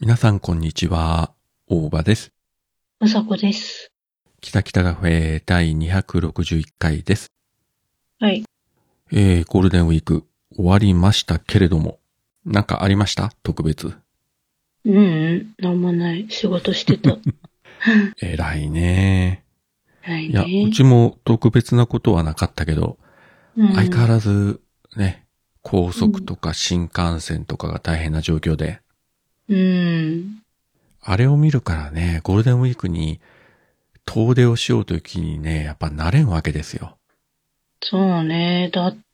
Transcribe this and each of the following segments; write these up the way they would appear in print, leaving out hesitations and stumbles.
皆さんこんにちは。大場です。 うさこです。 北北カフェ第261回です。 はい。 ゴールデンウィーク終わりましたけれども、なんかありました特別。 なんもない。仕事してた。 偉いね。 はいいや、うね。 ちも特別なことはなかったけど、相変わらずね、高速とか新幹線とかが大変な状況で、あれを見るからね、ゴールデンウィークに遠出をしようという気にね、やっぱなれんわけですよ。 そうね。だって、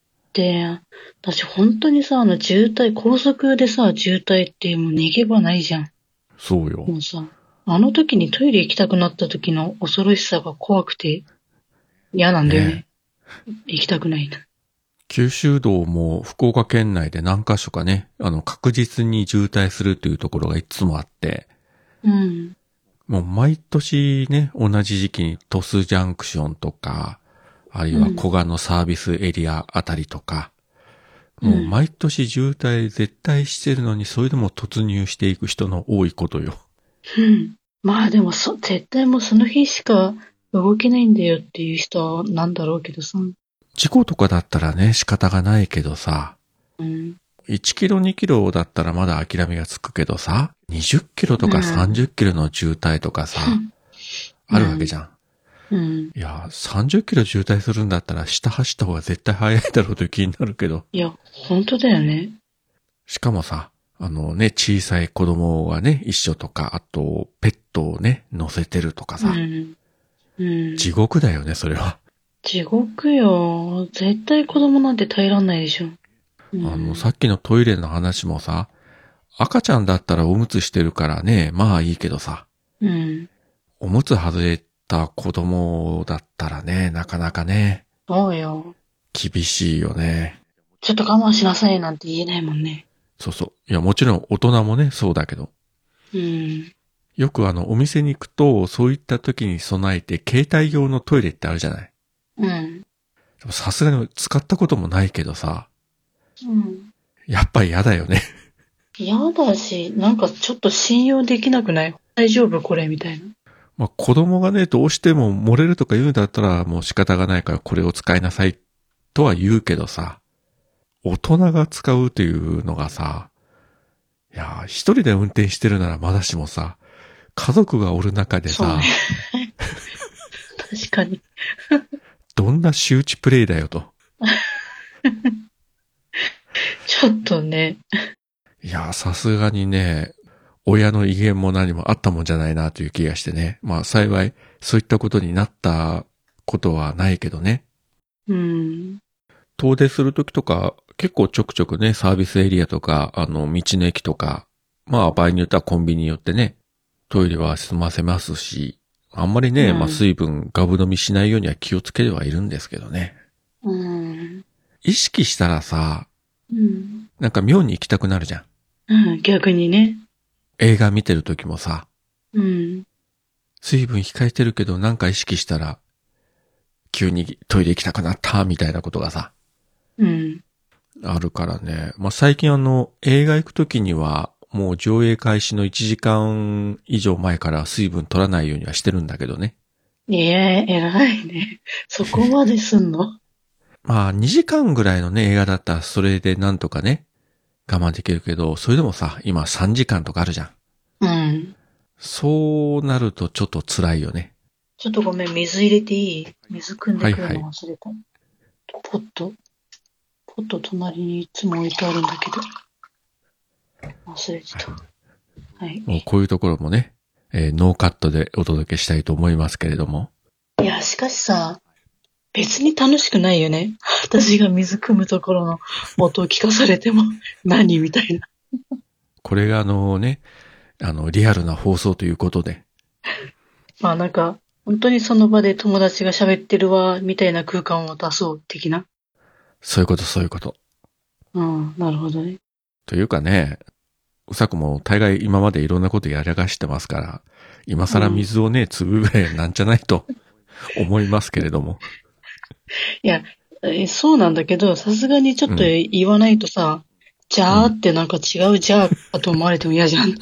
私本当にさ、渋滞、高速でさ、渋滞ってもう逃げ場ないじゃん。 そうよ。 もうさ、あの時にトイレ行きたくなった時の恐ろしさが怖くて嫌なんだよね。 ね。行きたくないな。 九州道も福岡県内で何箇所かね、確実に渋滞するというところがいつもあって、 うん。 もう毎年ね、同じ時期に鳥栖ジャンクションとか、あるいは古賀のサービスエリアあたりとか、もう毎年渋滞絶対してるのに、それでも突入していく人の多いことよ。 まあでも絶対もうその日しか動けないんだよっていう人なんだろうけどさ。 事故とかだったらね、仕方がないけどさ、 うん。 1キロ2キロだったらまだ諦めがつくけどさ、20キロとか30キロの渋滞とかさ、あるわけじゃん。いや、30キロ渋滞するんだったら下走った方が絶対早いだろうという気になるけど。 いや、本当だよね。 しかもさ、小さい子供がね、一緒とか、あと、ペットをね、乗せてるとかさ。地獄だよね、それは。 地獄よ。絶対子供なんて耐えらんないでしょ。 さっきのトイレの話もさ、赤ちゃんだったらおむつしてるからね、まあいいけどさ。おむつ外れた子供だったらね、なかなかね。 そうよ。 厳しいよね。 ちょっと我慢しなさいなんて言えないもんね。 そうそう。いや、もちろん大人もね、そうだけど。よくお店に行くと、そういった時に備えて、携帯用のトイレってあるじゃない。さすがに使ったこともないけどさ。やっぱり嫌だよね。 嫌だし、なんかちょっと信用できなくない？大丈夫これみたいな。 まあ子供がね、どうしても漏れるとか言うんだったらもう仕方がないからこれを使いなさいとは言うけどさ。大人が使うというのがさ、いや、一人で運転してるならまだしもさ、家族がおる中でさ、 ね、確かに。 どんな周知プレイだよと。 ちょっとね。 いや、さすがにね、親の威厳も何もあったもんじゃないなという気がしてね。まあ幸い、そういったことになったことはないけどね。遠出するときとか、結構ちょくちょくね、サービスエリアとか、道の駅とか、まあ場合によってはコンビニによってね、トイレは済ませますし、あんまりね、まあ水分ガブ飲みしないようには気をつけてはいるんですけどね。意識したらさ、なんか妙に行きたくなるじゃん。 逆にね。 映画見てるときもさ、水分控えてるけどなんか意識したら、急にトイレ行きたくなったみたいなことがさ、あるからね。まあ、最近映画行くときには、もう上映開始の1時間以上前から水分取らないようにはしてるんだけどね。 偉いね。そこまですんの？ まあ、2時間ぐらいのね、映画だったらそれでなんとかね、我慢できるけど、それでもさ、今3時間とかあるじゃん。そうなるとちょっと辛いよね。 ちょっとごめん、水入れていい？水汲んでくるの忘れた。ポット隣にいつも置いてあるんだけど。忘れてた。はい。 もうこういうところもね、ノーカットでお届けしたいと思いますけれども。 いや、しかしさ、別に楽しくないよね。私が水汲むところの音を聞かされても何みたいな。 これがリアルな放送ということで。 まあなんか、本当にその場で友達が喋ってるわ、みたいな空間を出そう、的な。 そういうこと、そういうこと。 なるほどね。 というかね、うさくも大概今までいろんなことやらかしてますから、今更水をね、粒ぐらいなんじゃないと思いますけれども。 いや、そうなんだけど、さすがにちょっと言わないとさ、じゃあってなんか違うじゃあかと思われても嫌じゃんって。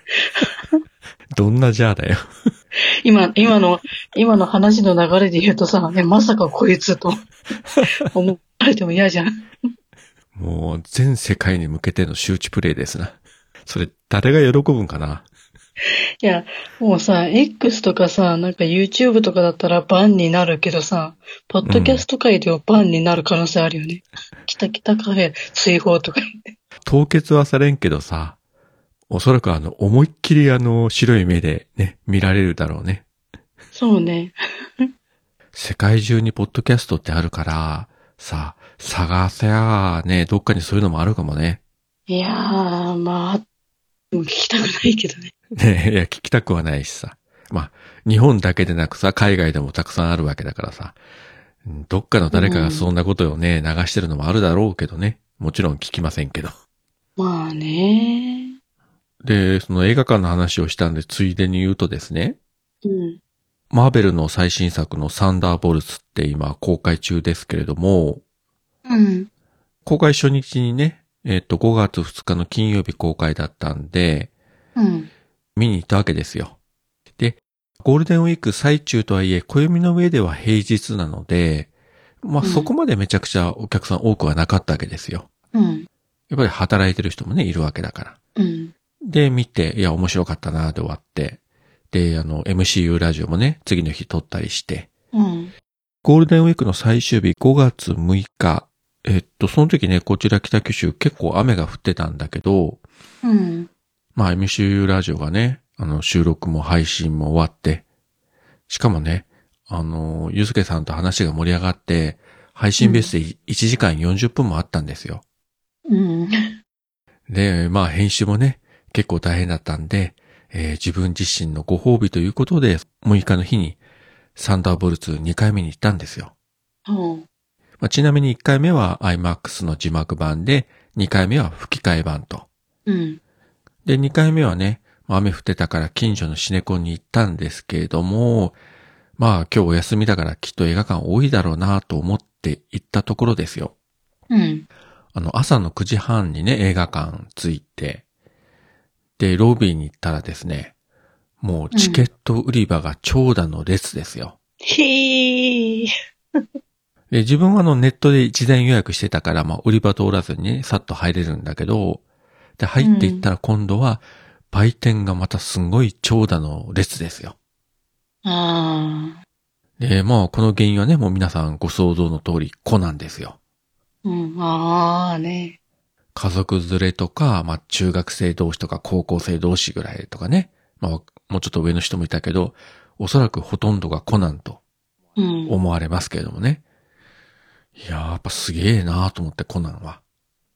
どんなじゃあだよ。 今の話の流れで言うとさ、まさかこいつと思われても嫌じゃん。 もう全世界に向けての周知プレイですな。それ誰が喜ぶんかな。 いや、もうさ、X とかさ、なんか YouTube とかだったらバンになるけどさ、ポッドキャスト界ではバンになる可能性あるよね。キタキタカフェ追放とか言って。 凍結はされんけどさ、おそらく思いっきり白い目でね、見られるだろうね。 そうね。 世界中にポッドキャストってあるから、さ、探せやね、どっかにそういうのもあるかもね。 いやー、まあ、聞きたくないけどね。 ねいや、聞きたくはないしさ。まあ、日本だけでなくさ、海外でもたくさんあるわけだからさ。どっかの誰かがそんなことをね、流してるのもあるだろうけどね。もちろん聞きませんけど。 まあね。 で、その映画館の話をしたんで、ついでに言うとですね。 うん。 マーベルの最新作のサンダーボルツって今公開中ですけれども、 うん。 公開初日にね、5月2日の金曜日公開だったんで、 うん。 見に行ったわけですよ。で、ゴールデンウィーク最中とはいえ、暦の上では平日なので、まあ、そこまでめちゃくちゃお客さん多くはなかったわけですよ。 うん。 やっぱり働いてる人もね、いるわけだから。 うん。 で、見て、いや、面白かったな、で終わって。で、MCU ラジオもね、次の日撮ったりして。 うん。 ゴールデンウィークの最終日、5月6日。その時ね、こちら北九州結構雨が降ってたんだけど、 うん。 まあ MCU ラジオがね、収録も配信も終わって、しかもね、ゆずけさんと話が盛り上がって、配信ベースで1時間40分もあったんですよ。 うん。 で、まあ編集もね、結構大変だったんで、自分自身のご褒美ということで、6日の日にサンダーボルツ2回目に行ったんですよ。まあ、ちなみに1回目は IMAX の字幕版で、2回目は吹き替え版と。 うん。 で、2回目はね、雨降ってたから近所のシネコンに行ったんですけれども、まあ今日お休みだからきっと映画館多いだろうなと思って行ったところですよ。 うん。 朝の9時半にね、映画館着いて、で、ロビーに行ったらですね、もうチケット売り場が長蛇の列ですよ。 へー。 で、自分はネットで事前予約してたから、まあ売り場通らずにね、さっと入れるんだけど、で、入っていったら今度は、売店がまたすごい長蛇の列ですよ。 ああ。 で、まあこの原因はね、もう皆さんご想像の通りコナンですよ。 うん。ああね。 家族連れとか、まあ中学生同士とか高校生同士ぐらいとかね。まあもうちょっと上の人もいたけど、おそらくほとんどがコナンと思われますけれどもね。いやー、やっぱすげえなーと思ってコナンは。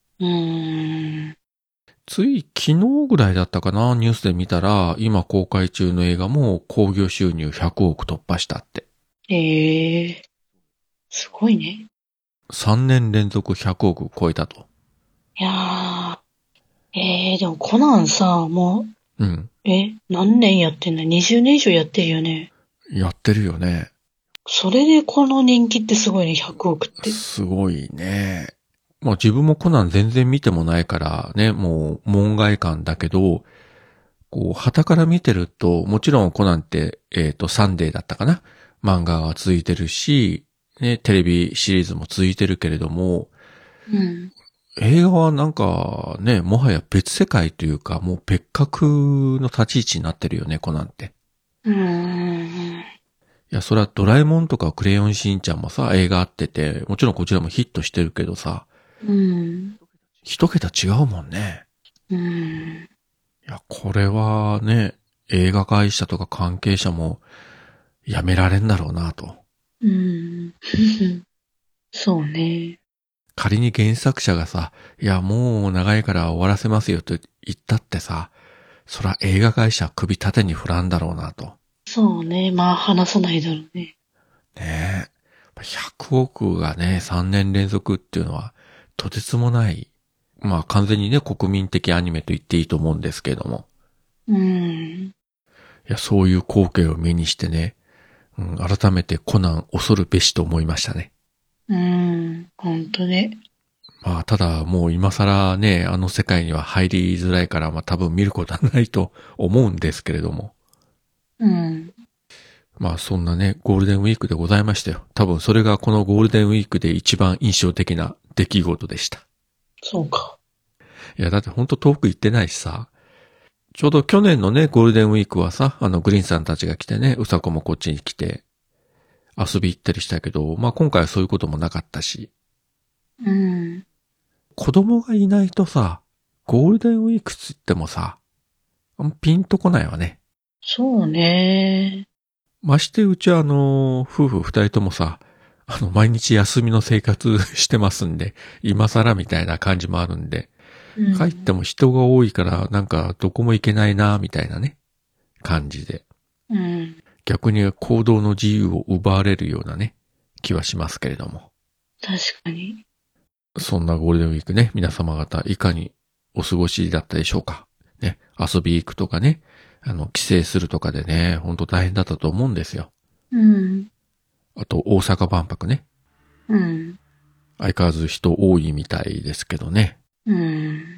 つい昨日ぐらいだったかな、ニュースで見たら、今公開中の映画も興行収入100億突破したって。 すごいね。 3年連続100億超えたと。 いやー、でもコナンさ、もう、 何年やってんの ?20 年以上やってるよね。 やってるよね。 それでこの人気ってすごいね、100億って。 すごいね。まあ自分もコナン全然見てもないからね、もう門外漢だけど、こう、旗から見てると、もちろんコナンって、サンデーだったかな漫画が続いてるし、ね、テレビシリーズも続いてるけれども、映画はなんかね、もはや別世界というか、もう別格の立ち位置になってるよね、コナンって。いや、それはドラえもんとかクレヨンしんちゃんもさ、映画あってて、もちろんこちらもヒットしてるけどさ、一桁違うもんね。いや、これはね、映画会社とか関係者もやめられんだろうなと。 そうね。 仮に原作者がさ、いや、もう長いから終わらせますよと言ったってさ、そら映画会社首縦に振らんだろうなと。 そうね。まあ話さないだろうね。 ねえ。100億がね、3年連続っていうのは、とてつもない。まあ完全にね、国民的アニメと言っていいと思うんですけれども。いや、そういう光景を目にしてね、改めてコナン恐るべしと思いましたね。 ほんとね。 まあ、ただもう今更ね、あの世界には入りづらいから、まあ多分見ることはないと思うんですけれども。 うん。 まあそんなね、ゴールデンウィークでございましたよ。多分それがこのゴールデンウィークで一番印象的な出来事でした。 そうか。 いや、だってほんと遠く行ってないしさ。ちょうど去年のね、ゴールデンウィークはさ、グリーンさんたちが来てね、うさこもこっちに来て遊び行ったりしたけど、まあ今回はそういうこともなかったし。 うん。 子供がいないとさ、ゴールデンウィークつってもさ、ピンとこないわね。 そうね。 ましてうちは夫婦二人ともさ、毎日休みの生活してますんで、今更みたいな感じもあるんで、帰っても人が多いからなんかどこも行けないな、みたいなね、感じで。 うん。 逆に行動の自由を奪われるようなね、気はしますけれども。 確かに。 そんなゴールデンウィークね、皆様方いかにお過ごしだったでしょうか。ね、遊び行くとかね、帰省するとかでね、ほんと大変だったと思うんですよ。 うん。 あと、大阪万博ね。 うん。 相変わらず人多いみたいですけどね。 うん。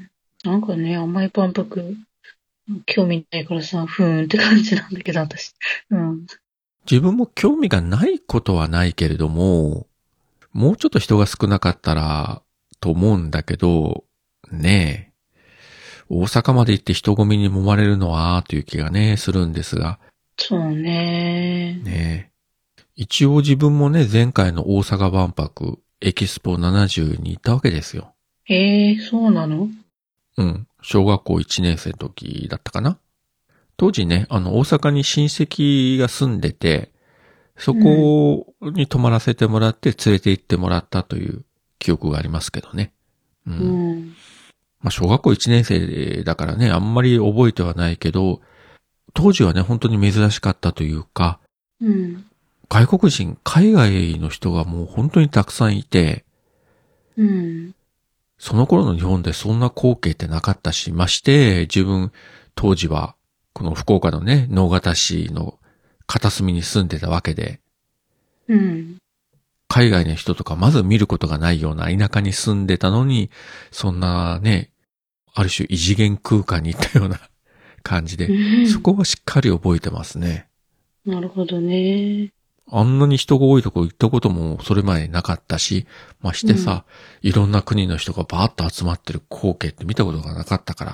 なんかね、甘い万博、興味ないからさ、ふーんって感じなんだけど、私。うん。 自分も興味がないことはないけれども、もうちょっと人が少なかったら、と思うんだけど、ねえ。大阪まで行って人混みに揉まれるのは、という気がね、するんですが。 そうね。 ねえ。一応自分もね、前回の大阪万博、エキスポ70に行ったわけですよ。 そうなの？ うん。小学校1年生の時だったかな。当時ね、大阪に親戚が住んでて、そこに泊まらせてもらって連れて行ってもらったという記憶がありますけどね。うん。まあ、小学校1年生だからね、あんまり覚えてはないけど、当時はね、本当に珍しかったというか、 うん。 外国人、海外の人がもう本当にたくさんいて、 うん。 その頃の日本でそんな光景ってなかったし、まして、自分、当時は、この福岡のね、直方市の片隅に住んでたわけで、 うん。 海外の人とかまず見ることがないような田舎に住んでたのに、そんなね、ある種異次元空間に行ったような感じで、そこはしっかり覚えてますね。 なるほどね。 あんなに人が多いとこ行ったこともそれまでなかったし、ましてさ、いろんな国の人がバーッと集まってる光景って見たことがなかったから。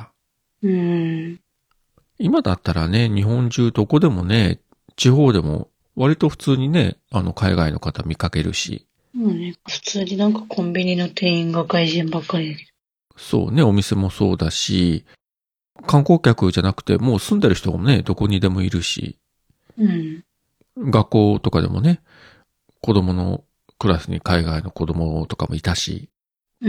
今だったらね、日本中どこでもね、地方でも割と普通にね、海外の方見かけるし。 もうね、普通になんかコンビニの店員が外人ばっかりだけど。 そうね、お店もそうだし、観光客じゃなくてもう住んでる人もね、どこにでもいるし。 うん。 学校とかでもね、子供のクラスに海外の子供とかもいたし。 うん。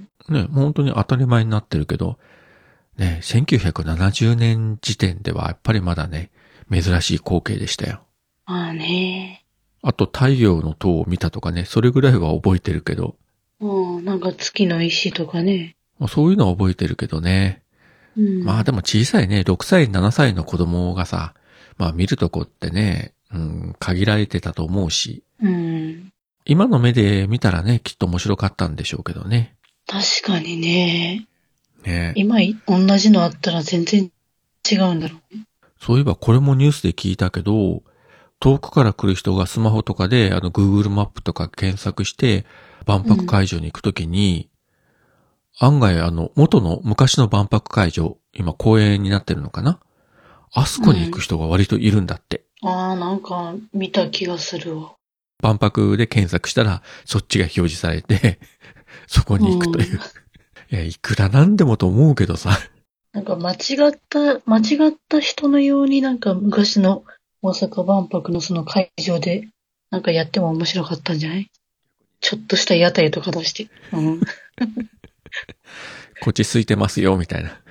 ね、本当に当たり前になってるけど、ね、1970年時点ではやっぱりまだね、珍しい光景でしたよ。 まあね。 あと太陽の塔を見たとかね、それぐらいは覚えてるけど。 なんか月の石とかね。 そういうのは覚えてるけどね。 うん、 まあでも小さいね、6歳、7歳の子供がさ、まあ見るとこってね、限られてたと思うし。今の目で見たらね、きっと面白かったんでしょうけどね。 確かにね。 ね、 今同じのあったら全然違うんだろうね。 そういえばこれもニュースで聞いたけど、遠くから来る人がスマホとかでGoogle マップとか検索して万博会場に行くときに、案外元の昔の万博会場、今公園になってるのかな？あそこに行く人が割といるんだって。 なんか見た気がするわ。 万博で検索したらそっちが表示されて、そこに行くという。いや、いくらなんでもと思うけどさ。 なんか間違った人のようになんか昔の大阪万博のその会場でなんかやっても面白かったんじゃない？ちょっとした屋台とか出して。 こっち空いてますよ、みたいな。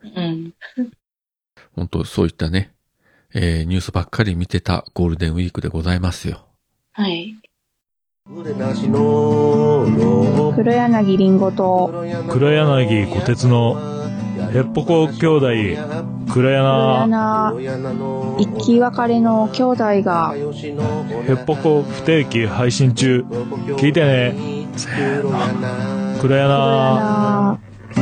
本当そういったね、ニュースばっかり見てたゴールデンウィークでございますよ。 はい。 黒柳りんごと黒柳小鉄のへっぽこ兄弟黒柳生き別れの兄弟がへっぽこ不定期配信中。聞いてね。せーの。 黒柳。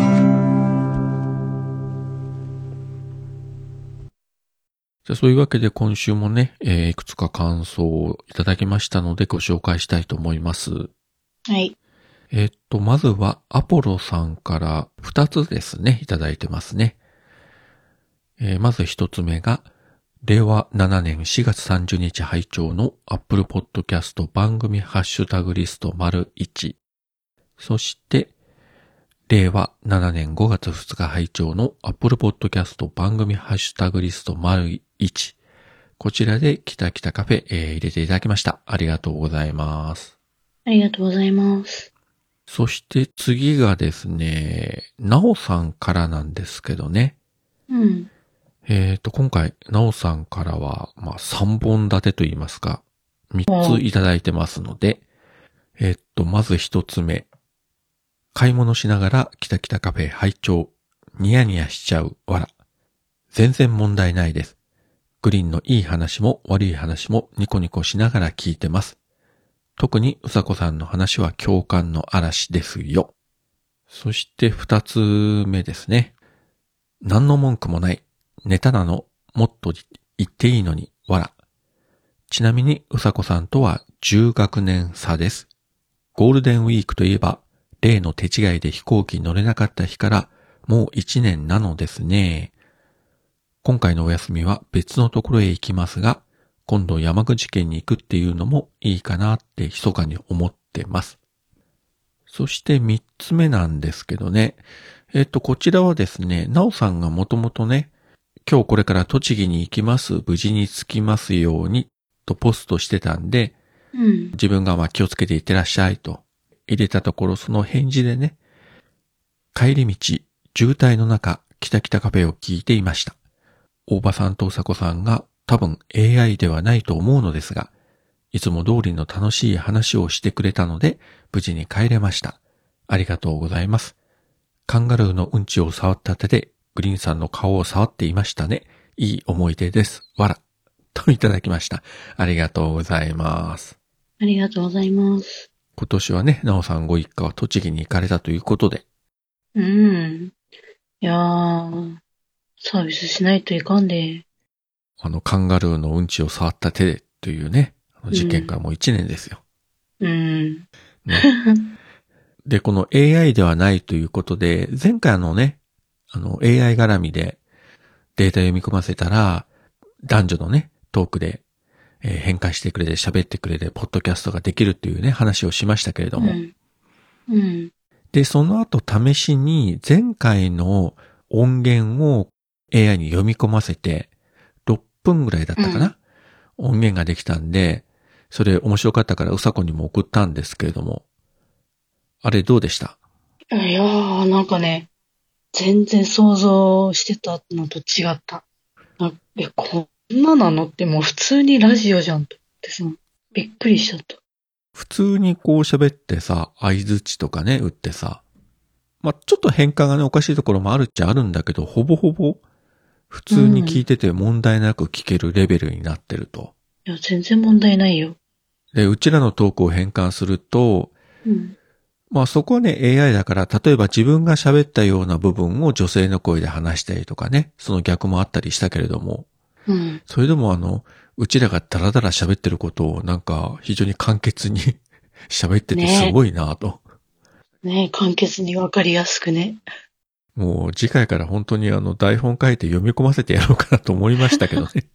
じゃあそういうわけで今週もね、いくつか感想をいただきましたのでご紹介したいと思います。 はい。 まずはアポロさんから2つですね、いただいてますね。まず1つ目が、令和7年4月30日拝聴の Apple Podcast 番組ハッシュタグリスト ①。そして、令和7年5月2日拝聴の Apple Podcast 番組ハッシュタグリスト ①。こちらでキタキタカフェ、入れていただきました。ありがとうございます。 ありがとうございます。 そして次がですね、なおさんからなんですけどね。 うん。 今回、なおさんからは、3本立てと言いますか、3ついただいてますので、まず1つ目。買い物しながらキタキタカフェ拝聴。ニヤニヤしちゃう、わら。全然問題ないです。グリーンのいい話も悪い話もニコニコしながら聞いてます。特にうさこさんの話は共感の嵐ですよ。そして2つ目ですね。何の文句もない。ネタなの、もっと言っていいのに、わら。ちなみに、うさこさんとは10学年差です。ゴールデンウィークといえば、例の手違いで飛行機に乗れなかった日から、もう1年なのですね。今回のお休みは別のところへ行きますが、今度山口県に行くっていうのもいいかなって密かに思ってます。そして3つ目なんですけどね。こちらはですね、なおさんがもともとね、今日これから栃木に行きます。無事に着きますようにとポストしてたんで、自分が気をつけていってらっしゃいと入れたところ、その返事でね、帰り道、渋滞の中、キタキタカフェを聞いていました。大場さんとうさこさんが多分 AI ではないと思うのですが、いつも通りの楽しい話をしてくれたので、無事に帰れました。ありがとうございます。カンガルーのうんちを触った手で、グリーンさんの顔を触っていましたね。いい思い出です。わら。といただきました。ありがとうございます。 ありがとうございます。 今年はね、なおさんご一家は栃木に行かれたということで。 いやー、サービスしないといかんで。 カンガルーのうんちを触った手でというね、事件からもう1年ですよ。ね、で、この AI ではないということで、前回ね、AI 絡みでデータ読み込ませたら、男女のね、トークで、変換してくれて喋ってくれて、ポッドキャストができるというね、話をしましたけれども。で、その後試しに前回の音源を AI に読み込ませて、6分ぐらいだったかな、音源ができたんで、それ面白かったからうさこにも送ったんですけれども、あれどうでした？ いやー、なんかね、全然想像してたのと違った。こんななのってもう普通にラジオじゃんと思ってさ、びっくりしちゃった。 普通にこう喋ってさ、相槌とかね、打ってさ、ちょっと変換がね、おかしいところもあるっちゃあるんだけど、ほぼほぼ普通に聞いてて問題なく聞けるレベルになってると。 いや、全然問題ないよ。 で、うちらのトークを変換すると、そこはね、AI だから、例えば自分が喋ったような部分を女性の声で話したりとかね、その逆もあったりしたけれども、それでもうちらがダラダラ喋ってることをなんか非常に簡潔に喋っててすごいなと。 ねえ、簡潔にわかりやすくね。 もう次回から本当に台本書いて読み込ませてやろうかなと思いましたけどね。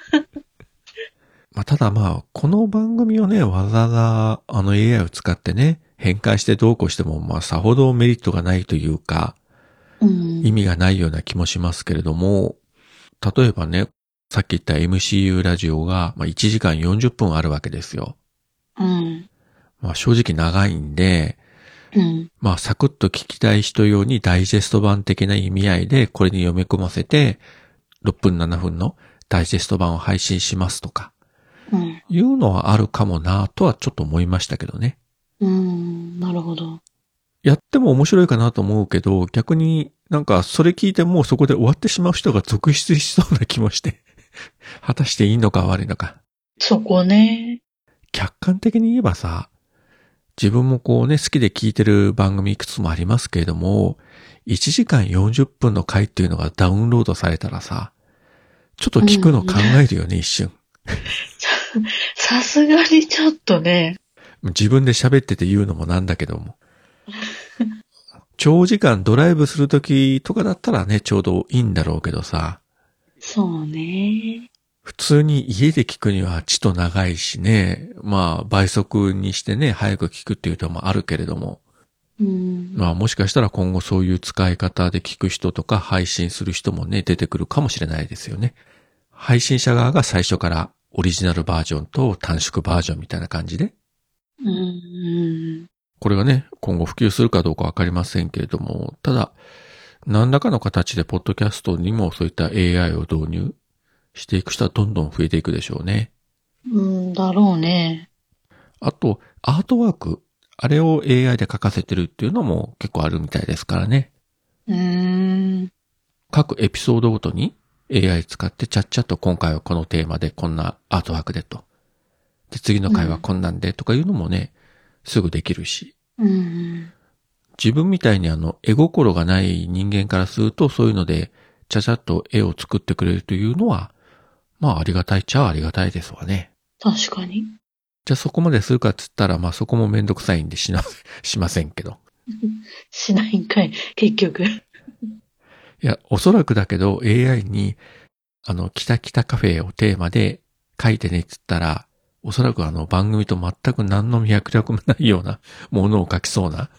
ただこの番組をね、わざわざAI を使ってね、変換してどうこうしても、さほどメリットがないというか、意味がないような気もしますけれども、例えばね、さっき言った MCU ラジオが、1時間40分あるわけですよ。正直長いんで、サクッと聞きたい人用にダイジェスト版的な意味合いでこれに読み込ませて、6分7分のダイジェスト版を配信しますとか、いうのはあるかもなとはちょっと思いましたけどね。 なるほど。 やっても面白いかなと思うけど、逆になんかそれ聞いてもうそこで終わってしまう人が続出しそうな気もして、果たしていいのか悪いのか。 そこね。 客観的に言えばさ、 自分もこうね、好きで聞いてる番組いくつもありますけれども、1時間40分の回っていうのがダウンロードされたらさ、ちょっと聞くの考えるよね、一瞬。 さすがにちょっとね。 自分で喋ってて言うのもなんだけども。長時間ドライブするときとかだったらね、ちょうどいいんだろうけどさ。 そうね。 普通に家で聞くにはちと長いしね。まあ倍速にしてね、早く聞くっていうのもあるけれども。まあもしかしたら今後そういう使い方で聞く人とか配信する人もね、出てくるかもしれないですよね。配信者側が最初からオリジナルバージョンと短縮バージョンみたいな感じで。これがね、今後普及するかどうかわかりませんけれども、ただ、何らかの形でポッドキャストにもそういった AI を導入していく人はどんどん増えていくでしょうね。 だろうね。 あと、アートワーク、あれを AI で書かせてるっていうのも結構あるみたいですからね。各エピソードごとに AI 使ってちゃっちゃと今回はこのテーマでこんなアートワークでと。で、次の回はこんなんでとかいうのもね、すぐできるし。自分みたいに絵心がない人間からするとそういうのでちゃちゃっと絵を作ってくれるというのは、まあありがたいっちゃありがたいですわね。 確かに。 じゃあそこまでするかっつったら、まあそこもめんどくさいんでしませんけど。 しないんかい、結局。いや、おそらくだけど AI に、キタキタカフェをテーマで書いてねっつったら、おそらく番組と全く何の脈絡もないようなものを描きそうな。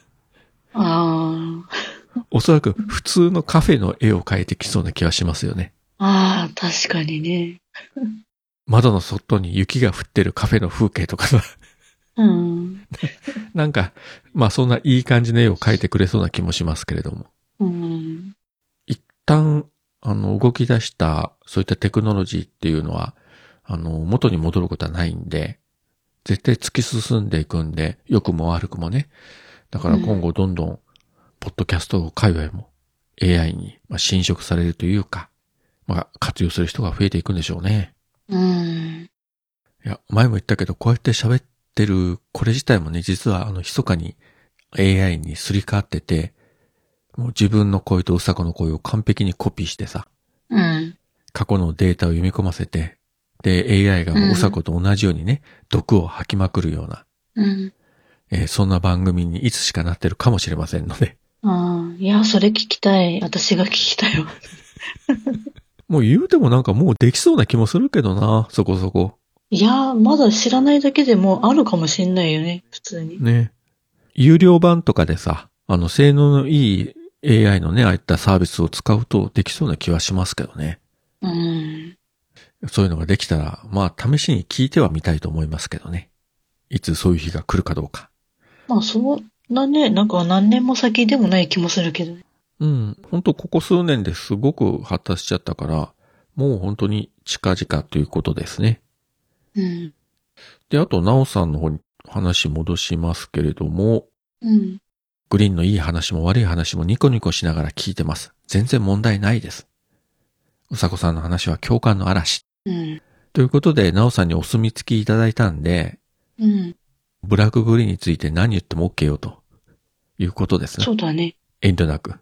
おそらく普通のカフェの絵を描いてきそうな気はしますよね。 確かにね。 窓の外に雪が降ってるカフェの風景とかさ。なんか、まあそんないい感じの絵を描いてくれそうな気もしますけれども。一旦、動き出した、そういったテクノロジーっていうのは、元に戻ることはないんで、絶対突き進んでいくんで、良くも悪くもね。だから今後どんどん、ポッドキャスト界隈も AI に侵食されるというか、活用する人が増えていくんでしょうね。いや、前も言ったけど、こうやって喋ってる、これ自体もね、実は密かに AI にすり替わってて、もう自分の声とうさこの声を完璧にコピーしてさ、過去のデータを読み込ませて、で、AI がもううさこと同じようにね、毒を吐きまくるような、そんな番組にいつしかなってるかもしれませんので。 いや、それ聞きたい。私が聞きたいわ。 もう言うてもなんかもうできそうな気もするけどな、そこそこ。 いや、まだ知らないだけでもあるかもしんないよね、普通に。 ね。有料版とかでさ、性能のいい AI のね、ああいったサービスを使うとできそうな気はしますけどね。そういうのができたら、まあ試しに聞いてはみたいと思いますけどね。いつそういう日が来るかどうか。 まあそんなね、なんか何年も先でもない気もするけどね。 本当ここ数年ですごく発達しちゃったから、もう本当に近々ということですね。で、あと、なおさんの方に話戻しますけれども、グリーンのいい話も悪い話もニコニコしながら聞いてます。全然問題ないです。うさこさんの話は共感の嵐。ということで、なおさんにお墨付きいただいたんで、ブラックグリーンについて何言っても OK よということですね。 そうだね。 遠慮なく。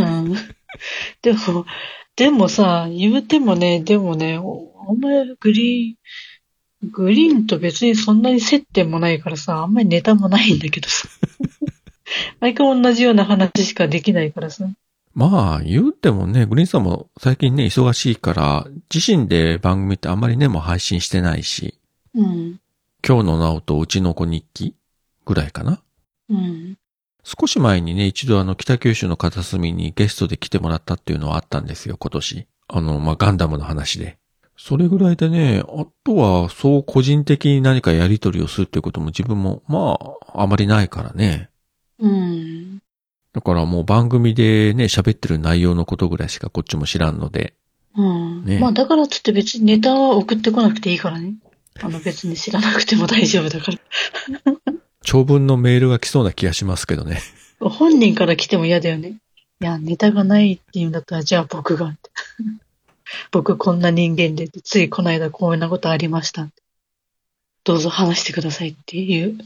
でもさ、言うてもね、あんまりグリーンと別にそんなに接点もないからさ、あんまりネタもないんだけどさ。毎回同じような話しかできないからさ。 まあ、言うてもね、グリーンさんも最近ね、忙しいから、自身で番組ってあんまりね、もう配信してないし。今日のなおとうちの子日記ぐらいかな。少し前にね、一度北九州の片隅にゲストで来てもらったっていうのはあったんですよ、今年。ガンダムの話で。それぐらいでね、あとは、そう個人的に何かやり取りをするっていうことも自分も、まあ、あまりないからね。だからもう番組でね、喋ってる内容のことぐらいしかこっちも知らんので。 ね、まあ、だからつって別にネタは送ってこなくていいからね。別に知らなくても大丈夫だから。 長文のメールが来そうな気がしますけどね。 本人から来ても嫌だよね。いや、ネタがないっていうんだったら、じゃあ僕が。僕こんな人間で、ついこの間こんなことありました。どうぞ話してくださいっていう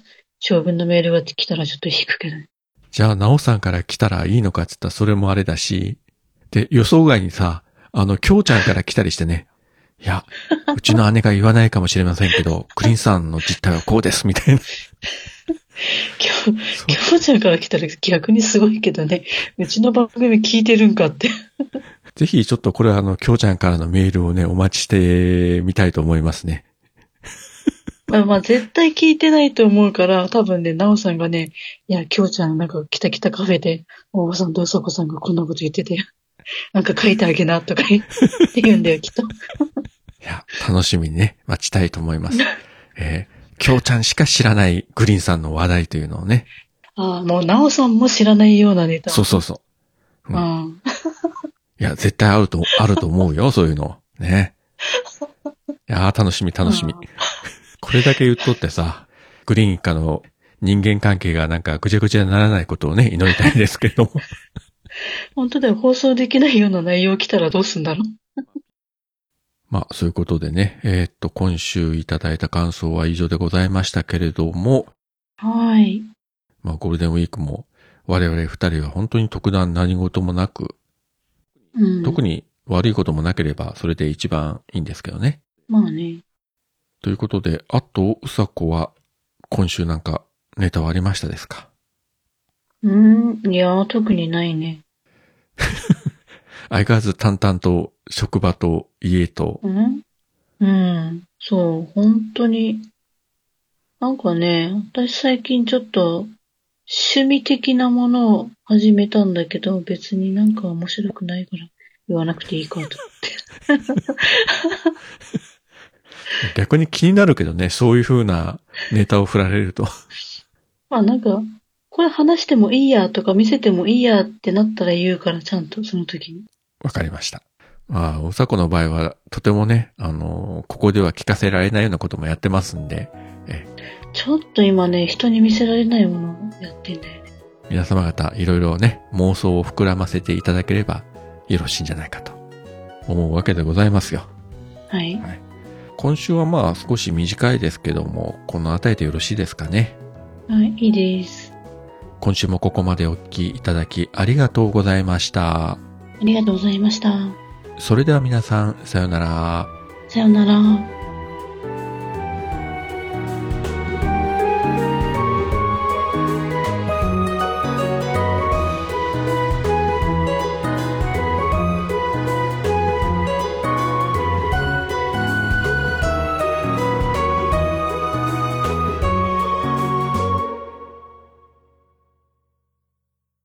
長文のメールが来たらちょっと引くけどね。 じゃあ、なおさんから来たらいいのかって言ったらそれもあれだし、で、予想外にさ、きょうちゃんから来たりしてね、いや、うちの姉が言わないかもしれませんけど、クリンさんの実態はこうです、みたいな。 きょうちゃんから来たら逆にすごいけどね、うちの番組聞いてるんかって。 ぜひちょっとこれはきょうちゃんからのメールをね、お待ちしてみたいと思いますね。 まあ絶対聞いてないと思うから、多分ね、なおさんがね、いや、きょうちゃんなんか来たカフェで、おばさんとうさこさんがこんなこと言ってて、なんか書いてあげな、とか言うんだよ、きっと。いや、楽しみにね、待ちたいと思います。きょうちゃんしか知らないグリーンさんの話題というのをね。 ああ、もうなおさんも知らないようなネタ。 そうそうそう。うん。いや、絶対あると思うよ、そういうの。ね。いやー、楽しみ。これだけ言っとってさ、グリーン一家の人間関係がなんかぐちゃぐちゃにならないことをね、祈りたいですけども。 本当だよ、放送できないような内容来たらどうすんだろう。 まあ、そういうことでね、今週いただいた感想は以上でございましたけれども。 はい。 まあ、ゴールデンウィークも我々二人は本当に特段何事もなく、特に悪いこともなければそれで一番いいんですけどね。 まあね。 ということで、あと、うさこは今週なんかネタはありましたですか？ いや、特にないね。 相変わらず淡々と職場と家と。 そう、本当に。なんかね、私最近ちょっと趣味的なものを始めたんだけど、別になんか面白くないから言わなくていいかと思って。 逆に気になるけどね、そういう風なネタを振られると。 まあなんか、これ話してもいいやとか見せてもいいやってなったら言うから、ちゃんとその時に。 わかりました。まあ、うさこの場合はとてもね、ここでは聞かせられないようなこともやってますんで。 ちょっと今ね、人に見せられないものをやってんだよね。 皆様方、いろいろね、妄想を膨らませていただければよろしいんじゃないかと思うわけでございますよ。 はい。 今週はまあ少し短いですけども、この辺りでよろしいですかね。 はい、いいです。 今週もここまでお聞きいただきありがとうございました。 ありがとうございました。 それでは皆さん、さよなら。 さよなら。